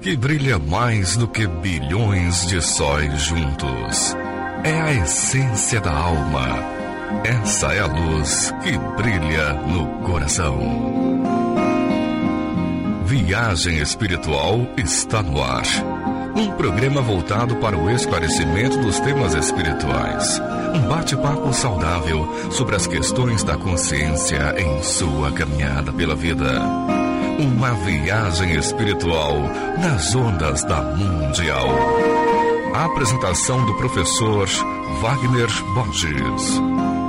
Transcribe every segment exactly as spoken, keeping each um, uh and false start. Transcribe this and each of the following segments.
que brilha mais do que bilhões de sóis juntos. É a essência da alma. Essa é a luz que brilha no coração. Viagem Espiritual está no ar. Um programa voltado para o esclarecimento dos temas espirituais. Um bate-papo saudável sobre as questões da consciência em sua caminhada pela vida. Uma viagem espiritual nas ondas da Mundial. A apresentação do professor Wagner Borges.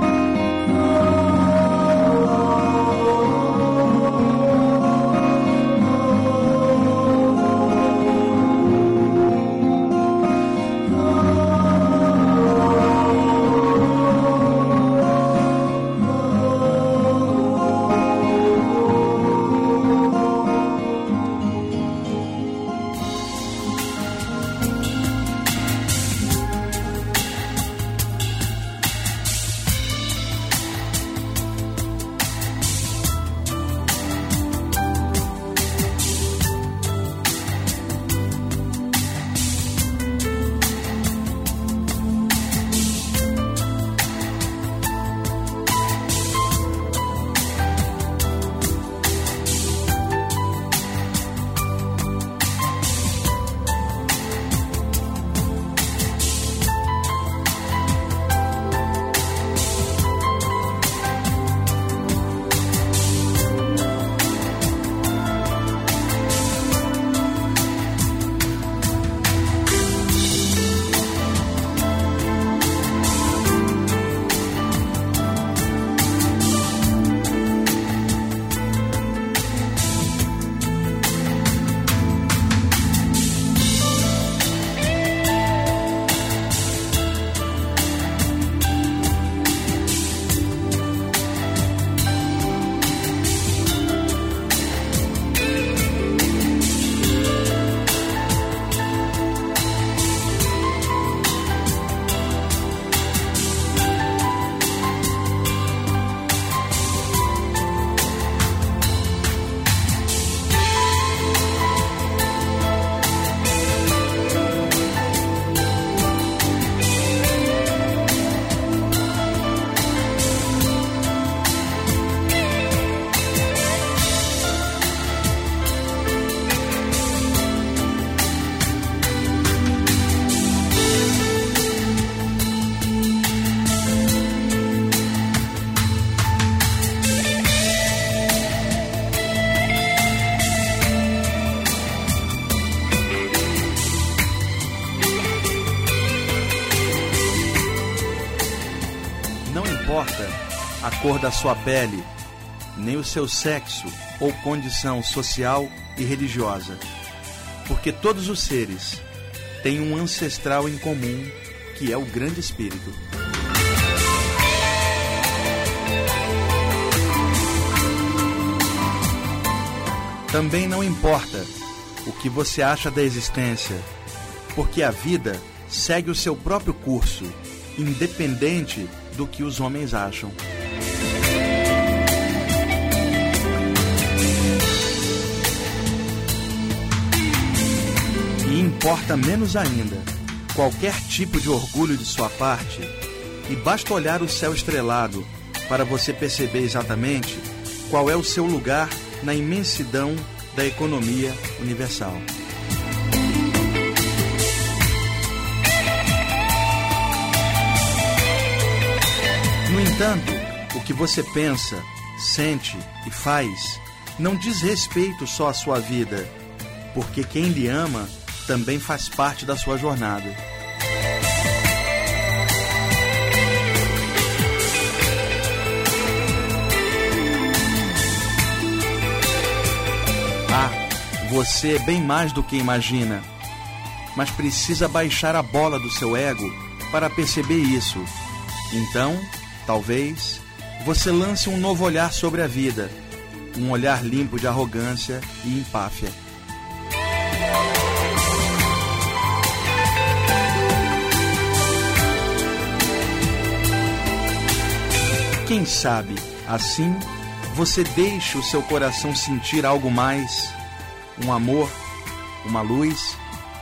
A cor da sua pele, nem o seu sexo ou condição social e religiosa, porque todos os seres têm um ancestral em comum, que é o Grande Espírito. Também não importa o que você acha da existência, porque a vida segue o seu próprio curso, independente do que os homens acham. E importa menos ainda qualquer tipo de orgulho de sua parte, e basta olhar o céu estrelado para você perceber exatamente qual é o seu lugar na imensidão da economia universal. No entanto, o que você pensa, sente e faz não diz respeito só à sua vida, porque quem lhe ama também faz parte da sua jornada. Ah, você é bem mais do que imagina, mas precisa baixar a bola do seu ego para perceber isso. Então, talvez, você lance um novo olhar sobre a vida, um olhar limpo de arrogância e empáfia. Quem sabe, assim, você deixe o seu coração sentir algo mais, um amor, uma luz.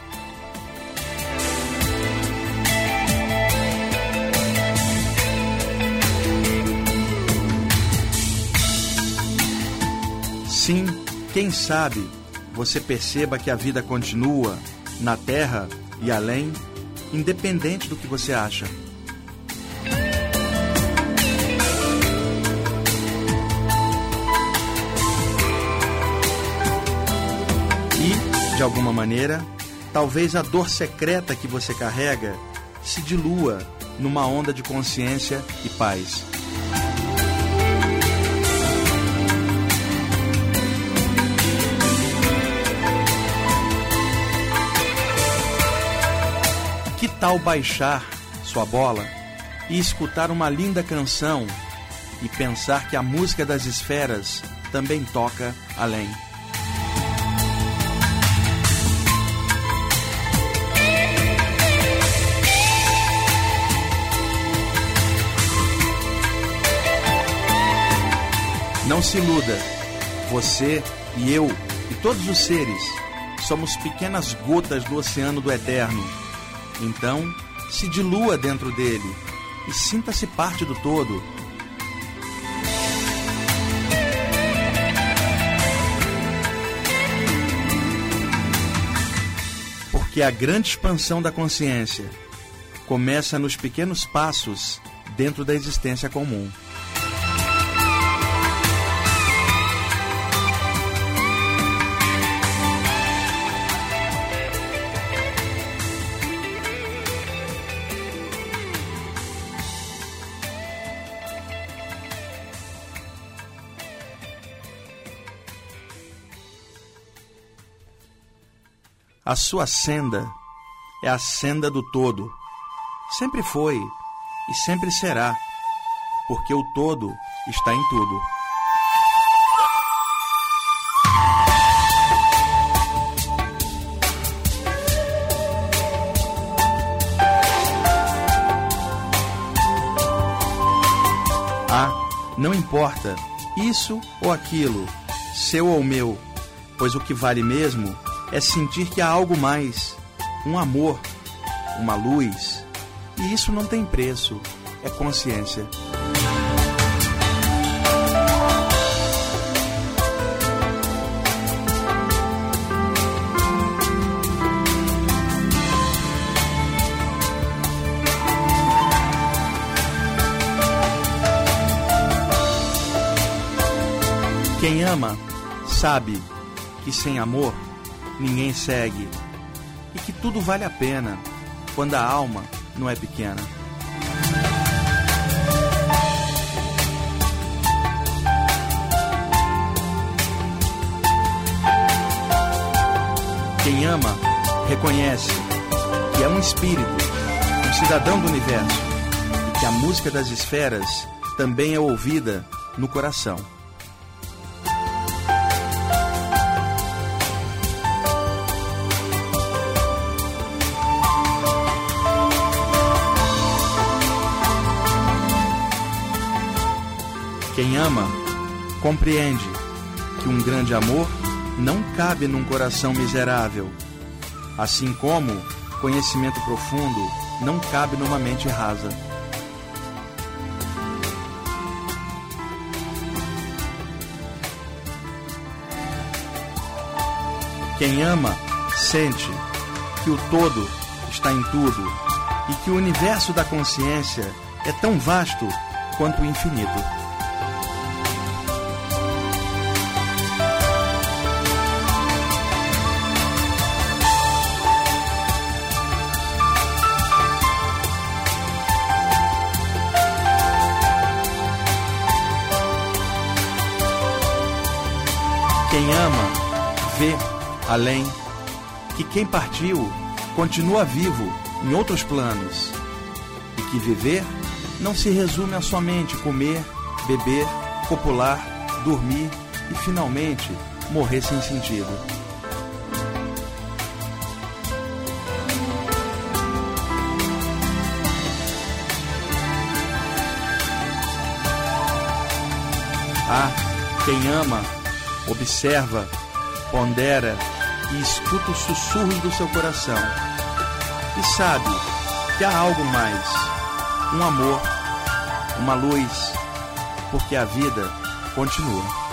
Sim, quem sabe você perceba que a vida continua na Terra e além, independente do que você acha. E, de alguma maneira, talvez a dor secreta que você carrega se dilua numa onda de consciência e paz. Que tal baixar sua bola e escutar uma linda canção e pensar que a música das esferas também toca além? Não se iluda, você e eu e todos os seres somos pequenas gotas do oceano do eterno. Então, se dilua dentro dele e sinta-se parte do todo. Porque a grande expansão da consciência começa nos pequenos passos dentro da existência comum. A sua senda é a senda do todo. Sempre foi e sempre será, porque o todo está em tudo. Ah, não importa isso ou aquilo, seu ou meu, pois o que vale mesmo é sentir que há algo mais, um amor, uma luz, e isso não tem preço, é consciência. Quem ama, sabe que sem amor ninguém segue, e que tudo vale a pena quando a alma não é pequena. Quem ama, reconhece que é um espírito, um cidadão do universo, e que a música das esferas também é ouvida no coração. Quem ama, compreende que um grande amor não cabe num coração miserável, assim como conhecimento profundo não cabe numa mente rasa. Quem ama, sente que o todo está em tudo e que o universo da consciência é tão vasto quanto o infinito. Quem ama, vê além, que quem partiu continua vivo em outros planos, e que viver não se resume a somente comer, beber, copular, dormir e finalmente morrer sem sentido. Ah, quem ama, observa, pondera e escuta os sussurros do seu coração. E sabe que há algo mais, um amor, uma luz, porque a vida continua.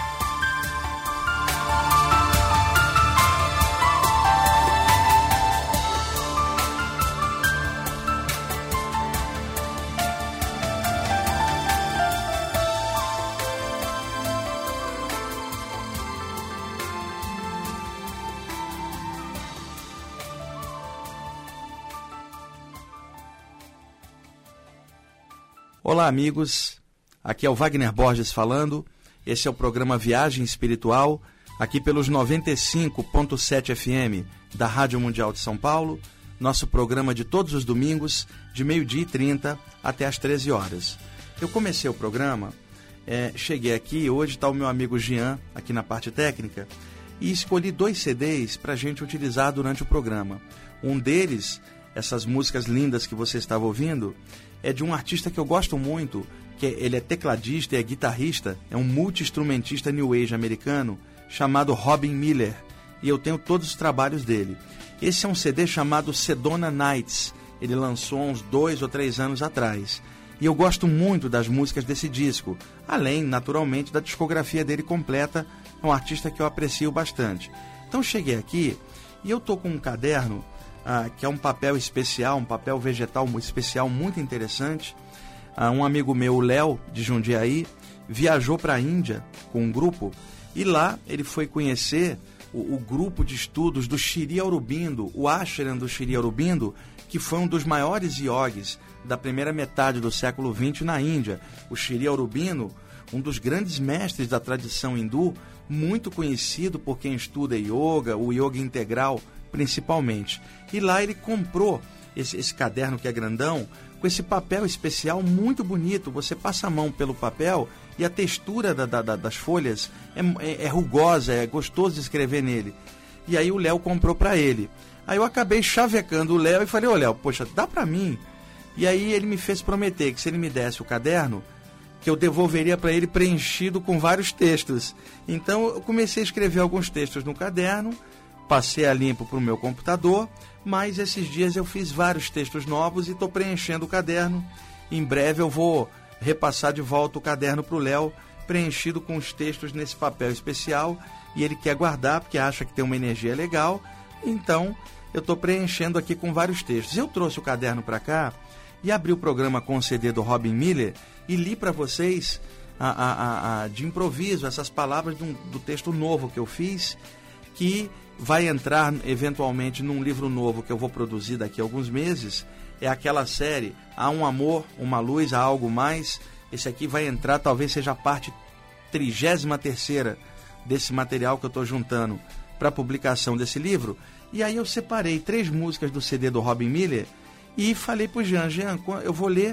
Olá, amigos. Aqui é o Wagner Borges falando. Esse é o programa Viagem Espiritual, aqui pelos noventa e cinco ponto sete F M da Rádio Mundial de São Paulo. Nosso programa de todos os domingos, de meio-dia e trinta até às treze horas. Eu comecei o programa, é, cheguei aqui, hoje está o meu amigo Jean, aqui na parte técnica, e escolhi dois C Ds para a gente utilizar durante o programa. Um deles, essas músicas lindas que você estava ouvindo, é de um artista que eu gosto muito, que ele é tecladista e é guitarrista, é um multi-instrumentista New Age americano, chamado Robin Miller, e eu tenho todos os trabalhos dele. Esse é um C D chamado Sedona Nights, ele lançou uns dois ou três anos atrás, e eu gosto muito das músicas desse disco, além, naturalmente, da discografia dele completa, é um artista que eu aprecio bastante. Então cheguei aqui, e eu tô com um caderno, Ah, que é um papel especial, um papel vegetal especial muito interessante. Ah, um amigo meu, o Léo, de Jundiaí, viajou para a Índia com um grupo e lá ele foi conhecer o, o grupo de estudos do Sri Aurobindo, o Ashram do Sri Aurobindo, que foi um dos maiores yogis da primeira metade do século vinte na Índia. O Sri Aurobindo, um dos grandes mestres da tradição hindu, muito conhecido por quem estuda yoga, o yoga integral principalmente. E lá ele comprou esse, esse caderno que é grandão, com esse papel especial muito bonito. Você passa a mão pelo papel e a textura da, da, das folhas é, é, é rugosa, é gostoso de escrever nele. E aí o Léo comprou para ele. Aí eu acabei chavecando o Léo e falei, ô Léo, poxa, dá para mim? E aí ele me fez prometer que se ele me desse o caderno, que eu devolveria para ele preenchido com vários textos. Então eu comecei a escrever alguns textos no caderno, passei a limpo para o meu computador, mas esses dias eu fiz vários textos novos e estou preenchendo o caderno. Em breve eu vou repassar de volta o caderno para o Léo, preenchido com os textos nesse papel especial, e ele quer guardar porque acha que tem uma energia legal, então eu estou preenchendo aqui com vários textos. Eu trouxe o caderno para cá e abri o programa com o C D do Robin Miller e li para vocês a, a, a, a, de improviso essas palavras do, do texto novo que eu fiz, que vai entrar eventualmente num livro novo que eu vou produzir daqui a alguns meses. É aquela série Há um Amor, Uma Luz, Há Algo Mais. Esse aqui vai entrar, talvez seja a parte trigésima terceira desse material que eu estou juntando para a publicação desse livro. E aí eu separei três músicas do C D do Robin Miller e falei para o Jean, Jean, eu vou ler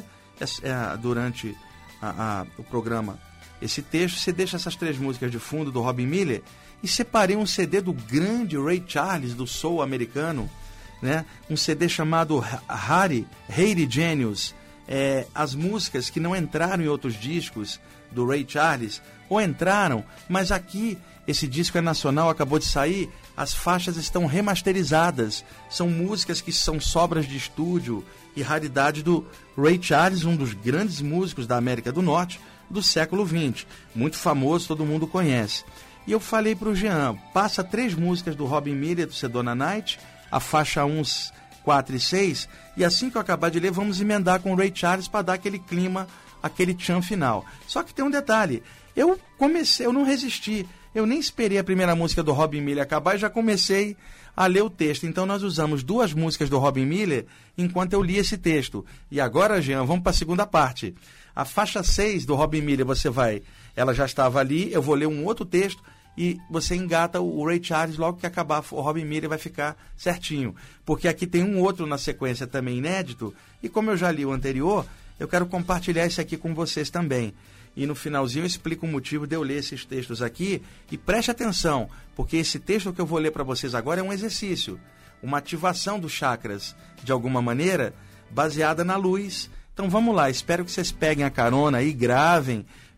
é, durante a, a, o programa esse texto, você deixa essas três músicas de fundo do Robin Miller. E separei um C D do grande Ray Charles, do soul americano, né? Um C D chamado Harry, Harry Genius. É, as músicas que não entraram em outros discos do Ray Charles, ou entraram, mas aqui, esse disco é nacional, acabou de sair, as faixas estão remasterizadas. São músicas que são sobras de estúdio e raridade do Ray Charles, um dos grandes músicos da América do Norte do século vinte. Muito famoso, todo mundo conhece. E eu falei para o Jean, passa três músicas do Robin Miller, do Sedona Night, a faixa um, quatro e seis, e assim que eu acabar de ler, vamos emendar com o Ray Charles para dar aquele clima, aquele tchan final. Só que tem um detalhe, eu comecei, eu não resisti, eu nem esperei a primeira música do Robin Miller acabar e já comecei a ler o texto. Então nós usamos duas músicas do Robin Miller enquanto eu li esse texto. E agora, Jean, vamos para a segunda parte. A faixa seis do Robin Miller, você vai, ela já estava ali, eu vou ler um outro texto, e você engata o Ray Charles logo que acabar o Robin Miller, vai ficar certinho. Porque aqui tem um outro na sequência também inédito, e como eu já li o anterior, eu quero compartilhar esse aqui com vocês também. E no finalzinho eu explico o motivo de eu ler esses textos aqui, e preste atenção, porque esse texto que eu vou ler para vocês agora é um exercício, uma ativação dos chakras, de alguma maneira, baseada na luz. Então vamos lá, espero que vocês peguem a carona aí, gravem,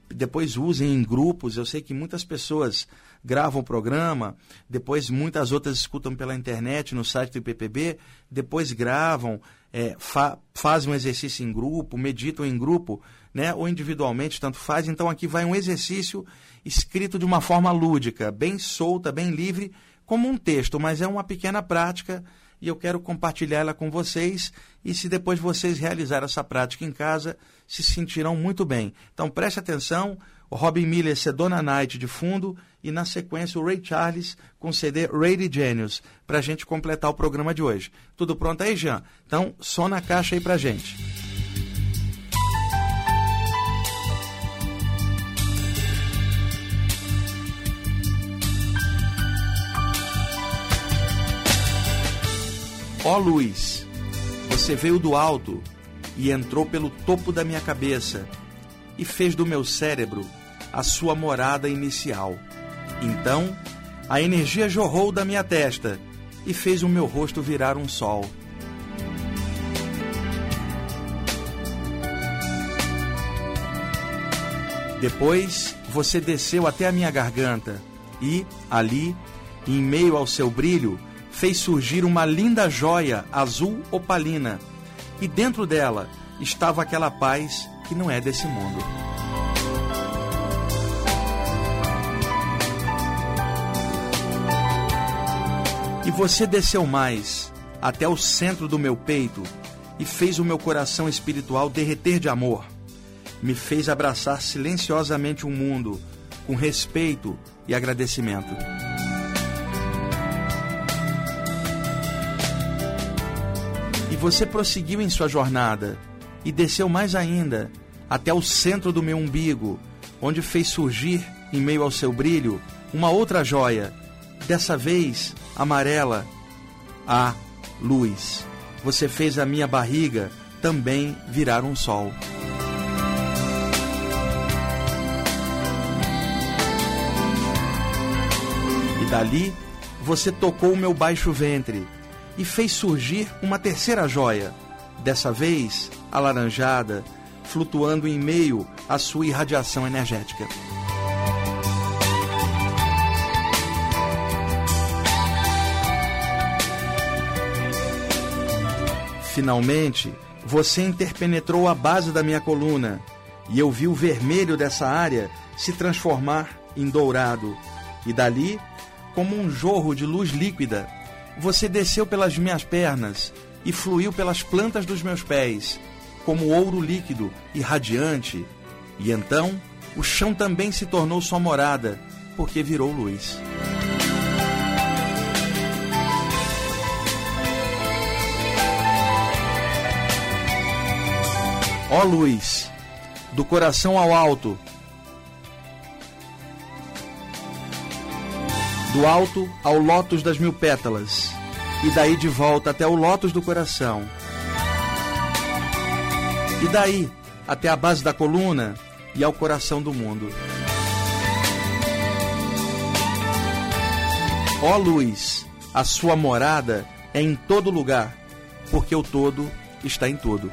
depois usem em grupos. Eu sei que muitas pessoas gravam o programa, depois muitas outras escutam pela internet, no site do I P P B, depois gravam, é, fa- fazem um exercício em grupo, meditam em grupo, né, ou individualmente, tanto faz. Então aqui vai um exercício escrito de uma forma lúdica, bem solta, bem livre, como um texto, mas é uma pequena prática e eu quero compartilhar ela com vocês, e se depois vocês realizarem essa prática em casa, se sentirão muito bem. Então preste atenção, o Robin Miller, Sedona Night de fundo, e na sequência o Ray Charles com o C D Radio Genius, para a gente completar o programa de hoje. Tudo pronto aí, Jean? Então, som na caixa aí pra gente. Ó luz, você veio do alto e entrou pelo topo da minha cabeça e fez do meu cérebro a sua morada inicial. Então, a energia jorrou da minha testa e fez o meu rosto virar um sol. Depois, você desceu até a minha garganta e, ali, em meio ao seu brilho, fez surgir uma linda joia azul opalina, e dentro dela estava aquela paz que não é desse mundo. E você desceu mais, até o centro do meu peito, e fez o meu coração espiritual derreter de amor. Me fez abraçar silenciosamente o mundo, com respeito e agradecimento. E você prosseguiu em sua jornada e desceu mais ainda, até o centro do meu umbigo, onde fez surgir, em meio ao seu brilho, uma outra joia, dessa vez amarela, a luz. Você fez a minha barriga também virar um sol. E dali, você tocou o meu baixo ventre e fez surgir uma terceira joia, dessa vez alaranjada, flutuando em meio à sua irradiação energética. Finalmente, você interpenetrou a base da minha coluna e eu vi o vermelho dessa área se transformar em dourado. E dali, como um jorro de luz líquida, você desceu pelas minhas pernas e fluiu pelas plantas dos meus pés, como ouro líquido e radiante. E então, o chão também se tornou sua morada, porque virou luz. Ó luz, do coração ao alto, do alto ao lótus das mil pétalas, e daí de volta até o lótus do coração, e daí até a base da coluna e ao coração do mundo. Ó luz, a sua morada é em todo lugar, porque o todo está em tudo.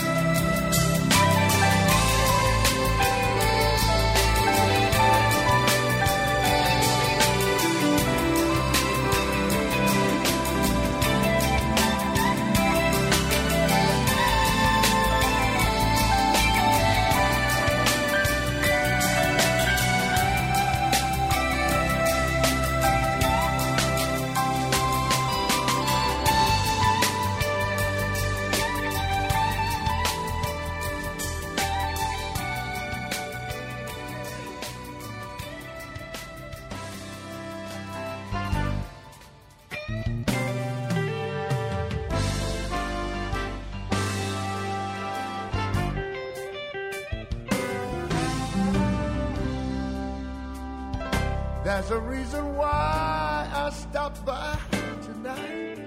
There's a reason why I stopped by tonight.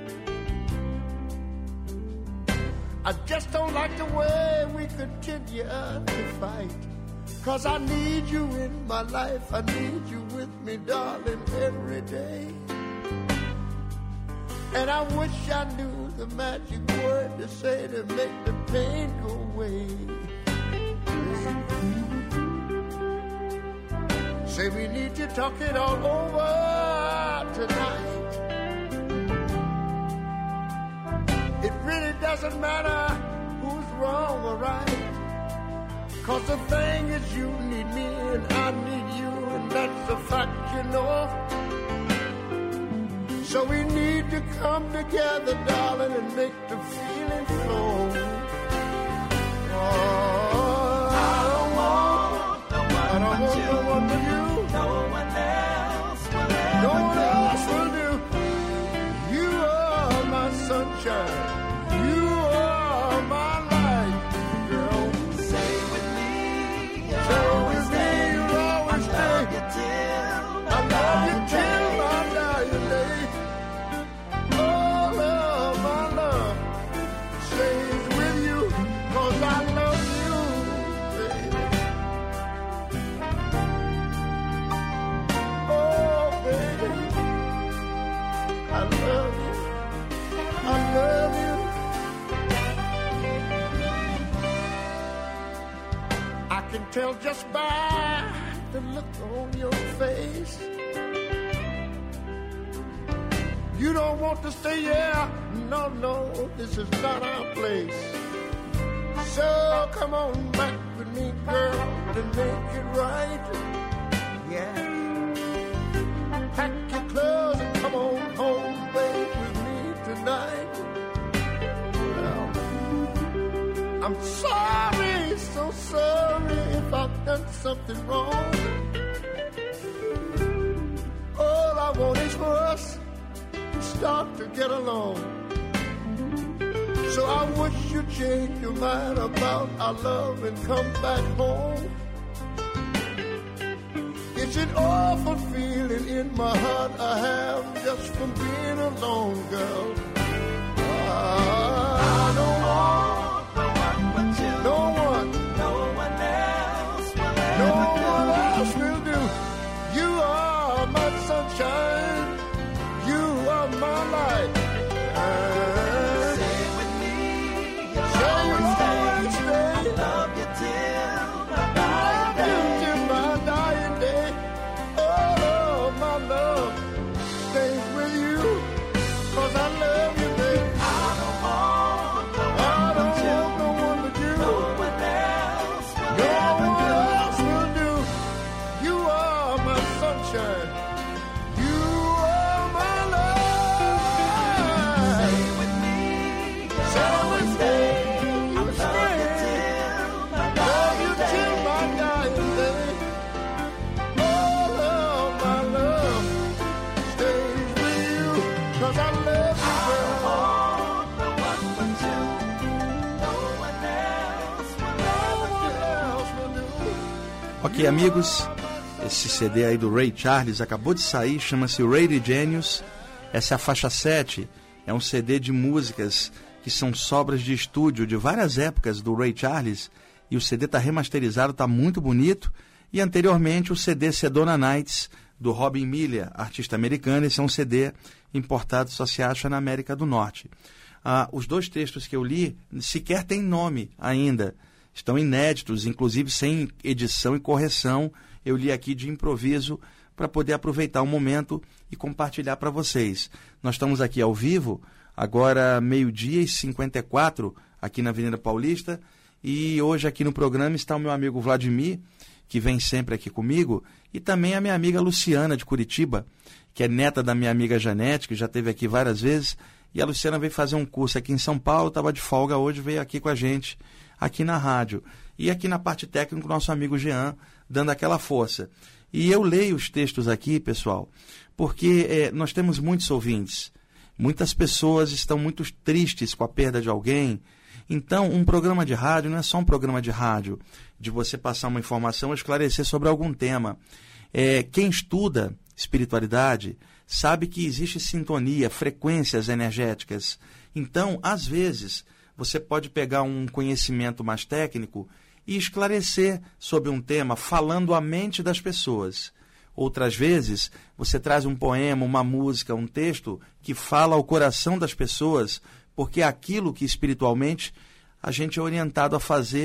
I just don't like the way we continue to fight. Cause I need you in my life, I need you with me, darling, every day. And I wish I knew the magic word to say to make the pain go away. Say we need to talk it all over tonight. It really doesn't matter who's wrong or right, 'cause the thing is you need me and I need you, and that's a fact, you know. So we need to come together, darling, and make the feeling flow. Oh, I don't want no one I don't want but no one but you. No one else will ever No one else will do. You are my sunshine. You are my light, girl. Stay with me. Stay with me. You'll always stay. I love you till I love you till my dying day. Oh, love, my love stays with you, 'cause I love you, baby. Oh, baby, I love you. I love you. I can tell just by the look on your face. You don't want to stay here. No, no, this is not our place. So come on back with me, girl, to make it right. Yeah. Pack your clothes and come on home, babe, with me tonight. Well, I'm sorry, so sorry if I've done something wrong. All I want is for us to start to get along. So I wish you'd change your mind about our love and come back home. It's an awful feeling in my heart I have just from being alone, girl. I don't want no one but you. No one. No one else will ever No one do. else will do. You are my sunshine. You are my light. And stay with me. You'll always stay. stay. I love you till my dying day. Till my dying day. Oh, my love stays with you, 'cause I love you, baby. I don't want no one I don't but you. want no one but you. No one else will no ever one do. else will do. You are my sunshine. You are my love. Stay with me. Stay with me. I love you till my love you till my dying day. Oh, love, my love stays with you, 'cause I love you, girl. I want no one but you. No one else will no one else will do. Ok, amigos, esse C D aí do Ray Charles acabou de sair, chama-se Ray Genius. Essa é a faixa sete, é um C D de músicas que são sobras de estúdio de várias épocas do Ray Charles, e o C D está remasterizado, está muito bonito. E anteriormente o C D Sedona Nights, do Robin Miller, artista americano. Esse é um C D importado, só se acha na América do Norte. Ah, os dois textos que eu li sequer têm nome ainda, estão inéditos, inclusive sem edição e correção. Eu li aqui de improviso para poder aproveitar o momento e compartilhar para vocês. Nós estamos aqui ao vivo, agora meio-dia e cinquenta e quatro, aqui na Avenida Paulista, e hoje aqui no programa está o meu amigo Vladimir, que vem sempre aqui comigo, e também a minha amiga Luciana, de Curitiba, que é neta da minha amiga Janete, que já esteve aqui várias vezes, e a Luciana veio fazer um curso aqui em São Paulo, estava de folga hoje, veio aqui com a gente, aqui na rádio. E aqui na parte técnica, o nosso amigo Jean, dando aquela força. E eu leio os textos aqui, pessoal, porque é, nós temos muitos ouvintes, muitas pessoas estão muito tristes com a perda de alguém. Então, um programa de rádio não é só um programa de rádio, de você passar uma informação ou esclarecer sobre algum tema. É, quem estuda espiritualidade sabe que existe sintonia, frequências energéticas. Então, às vezes, você pode pegar um conhecimento mais técnico e esclarecer sobre um tema falando a mente das pessoas. Outras vezes, você traz um poema, uma música, um texto que fala ao coração das pessoas, porque é aquilo que espiritualmente a gente é orientado a fazer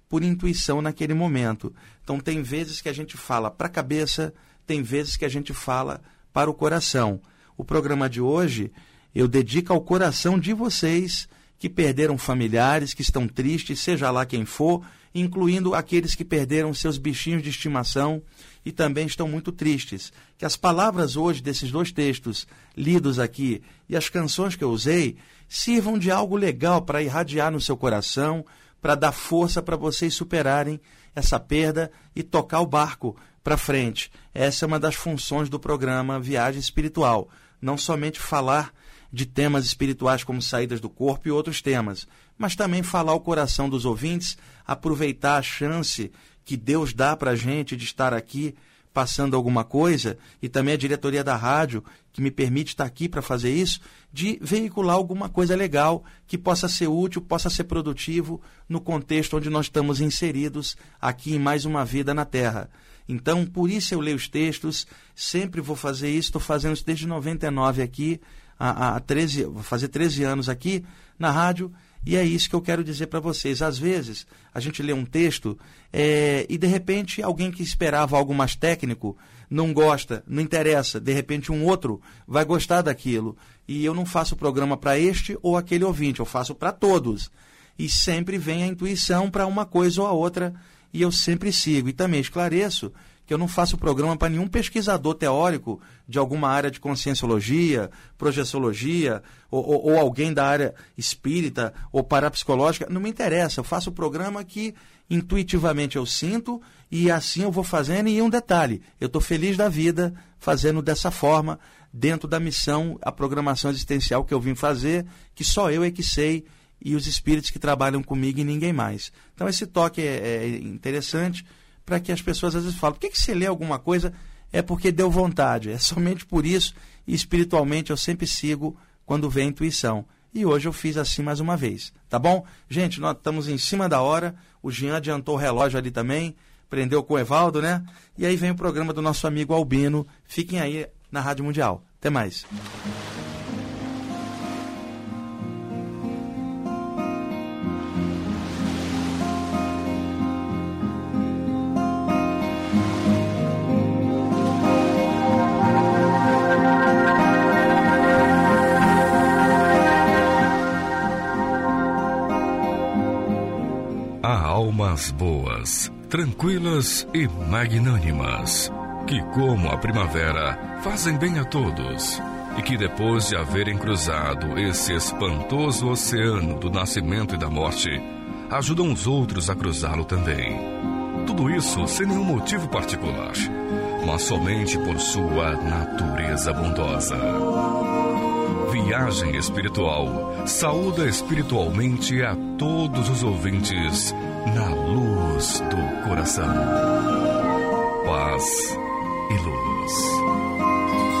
por intuição naquele momento. Então tem vezes que a gente fala para a cabeça, tem vezes que a gente fala para o coração. O programa de hoje eu dedico ao coração de vocês que perderam familiares, que estão tristes, seja lá quem for, incluindo aqueles que perderam seus bichinhos de estimação e também estão muito tristes. Que as palavras hoje desses dois textos lidos aqui e as canções que eu usei sirvam de algo legal para irradiar no seu coração, para dar força para vocês superarem essa perda e tocar o barco para frente. Essa é uma das funções do programa Viagem Espiritual. Não somente falar de temas espirituais como saídas do corpo e outros temas, mas também falar ao coração dos ouvintes, aproveitar a chance que Deus dá para a gente de estar aqui passando alguma coisa, e também a diretoria da rádio, que me permite estar aqui para fazer isso, de veicular alguma coisa legal que possa ser útil, possa ser produtivo no contexto onde nós estamos inseridos aqui em mais uma vida na Terra. Então, por isso eu leio os textos, sempre vou fazer isso, estou fazendo isso desde noventa e nove aqui, há, há treze, vou fazer treze anos aqui na rádio, e é isso que eu quero dizer para vocês. Às vezes, a gente lê um texto é, e, de repente, alguém que esperava algo mais técnico não gosta, não interessa. De repente, um outro vai gostar daquilo. E eu não faço programa para este ou aquele ouvinte, eu faço para todos. E sempre vem a intuição para uma coisa ou a outra, e eu sempre sigo. E também esclareço que eu não faço programa para nenhum pesquisador teórico de alguma área de conscienciologia, projeciologia, ou, ou, ou alguém da área espírita ou parapsicológica. Não me interessa, eu faço o programa que intuitivamente eu sinto e assim eu vou fazendo. E um detalhe, eu estou feliz da vida fazendo dessa forma, dentro da missão, a programação existencial que eu vim fazer, que só eu é que sei, e os espíritos que trabalham comigo e ninguém mais. Então esse toque é, é interessante, para que as pessoas às vezes falam, por que, que você lê alguma coisa? É porque deu vontade, é somente por isso, e espiritualmente eu sempre sigo quando vem a intuição. E hoje eu fiz assim mais uma vez, tá bom? Gente, nós estamos em cima da hora, o Jean adiantou o relógio ali também, prendeu com o Evaldo, né? E aí vem o programa do nosso amigo Albino, fiquem aí na Rádio Mundial. Até mais. Almas boas, tranquilas e magnânimas, que como a primavera fazem bem a todos, e que depois de haverem cruzado esse espantoso oceano do nascimento e da morte, ajudam os outros a cruzá-lo também. Tudo isso sem nenhum motivo particular, mas somente por sua natureza bondosa. Viagem Espiritual saúda espiritualmente a todos os ouvintes na luz do coração. Paz e luz.